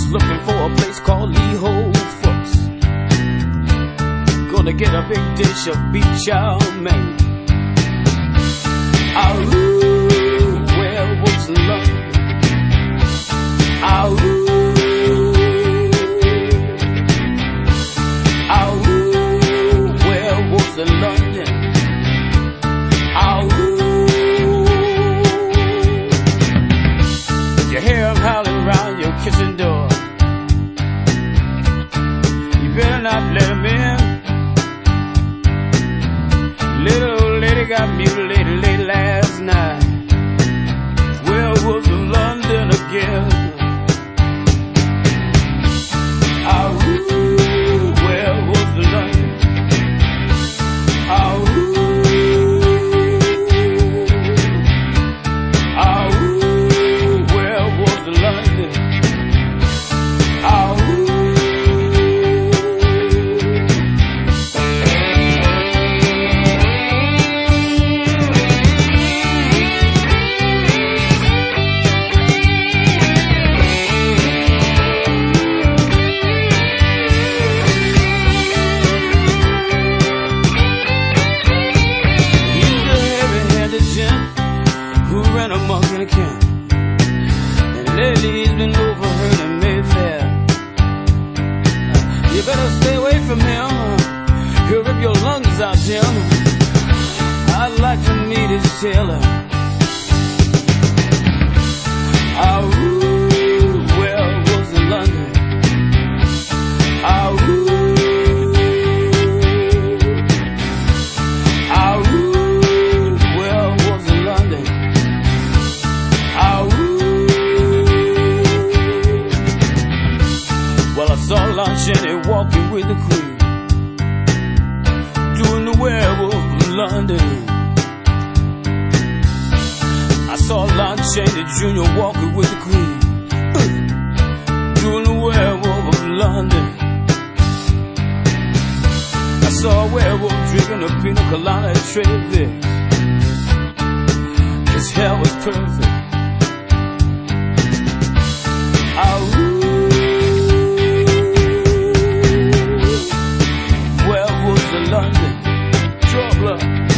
looking for a place called Lee Ho Fooks. Gonna get a big dish of beef chow mein. Ooh, where was London? Ooh, where was London? You hear them howling round your kitchen door. You better not let them in. Little old lady got mutilated late last night. Where was London again? Where was London? Where was London? Who ran amok in a camp, and lately he's been overheard in Mayfair. You better stay away from him. He'll rip your lungs out, Jim. I'd like to meet his tailor. Where was London? Well, I saw Lon Chaney walking with the Queen, doing the werewolf of London. I saw Lon Chaney Jr. walking with the Queen, doing the werewolf of London. I saw a werewolf drinking a pina colada at Trader Vic's. His hair was perfect. London, trouble.